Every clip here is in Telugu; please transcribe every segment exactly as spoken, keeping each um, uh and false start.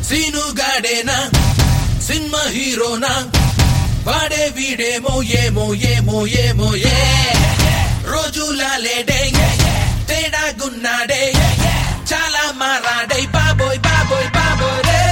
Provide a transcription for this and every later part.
సీనుగాడేనా సినిమా హీరోనా వాడే వీడేమో ఏమో ఏమో ఏమో ఏ రోజులా లేడే తేడా గున్నాడే చాలా మారాడే బాబోయ్ బాబోయ్ బాబోయ్ రే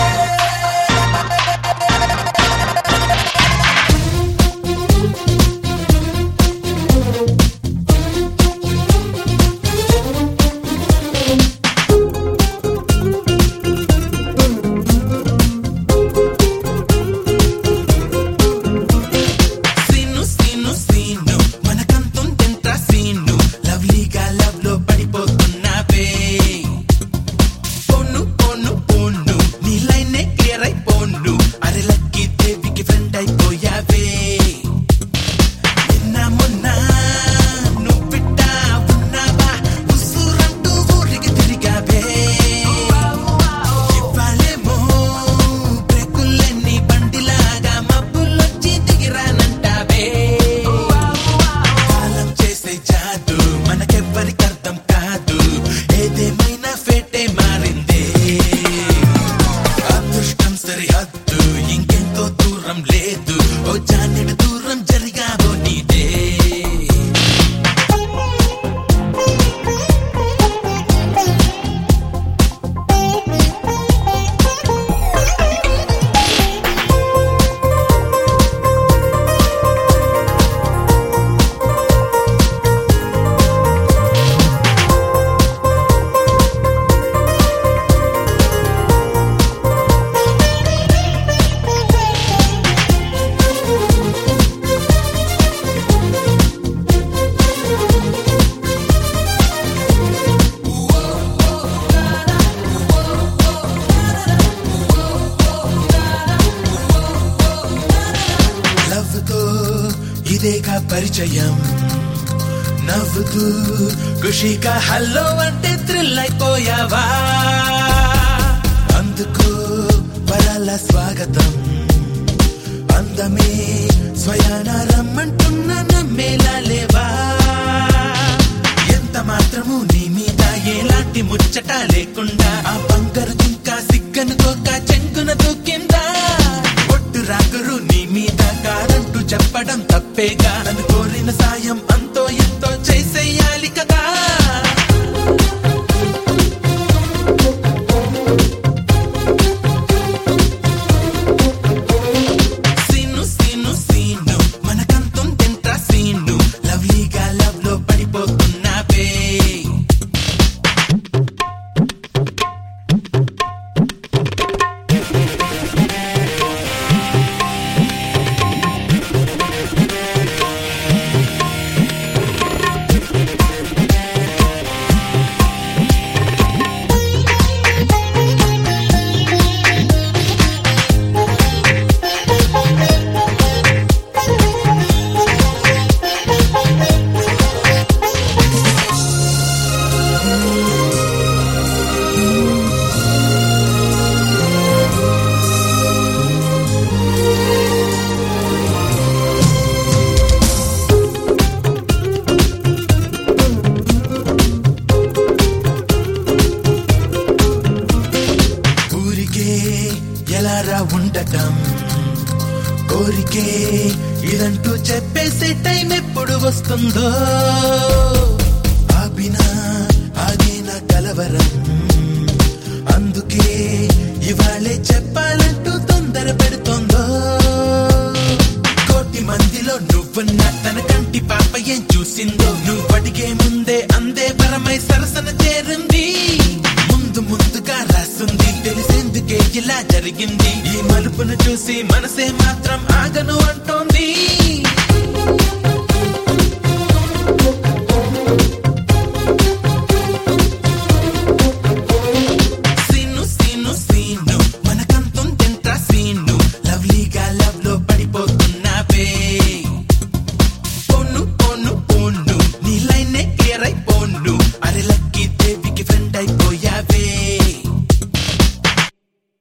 ఇదేగా పరిచయం నవ్వుతూ ఖుషిగా హల్లో అంటే థ్రిల్ అయిపోయావా అందుకు వరాల స్వాగతం అందమే స్వయాన రమ్మంటున్న నమ్మేలా లేవా ఎంత మాత్రము నీ మీద ఎలాంటి ముచ్చట లేకుండా ఆ బంగారు ఇంకా సిగ్గనుకోక చెంగున దూకిందా ఒట్టు రాగురు నీ మీద కారంటూ చెప్పడం తప్పేగా నన్ను కోరిన సాయం అంతో ఎంతో చేసేయాలి కదా సీను సీను సీను మనకంతం తింటా సీను లవ్లీగా లవ్ లో పడిపోతున్నావే ఎలారా ఉండటం కోరికే ఇదంటూ చెప్పేసే టైం ఎప్పుడు వస్తుందో ఆపినా ఆగిన కలవరం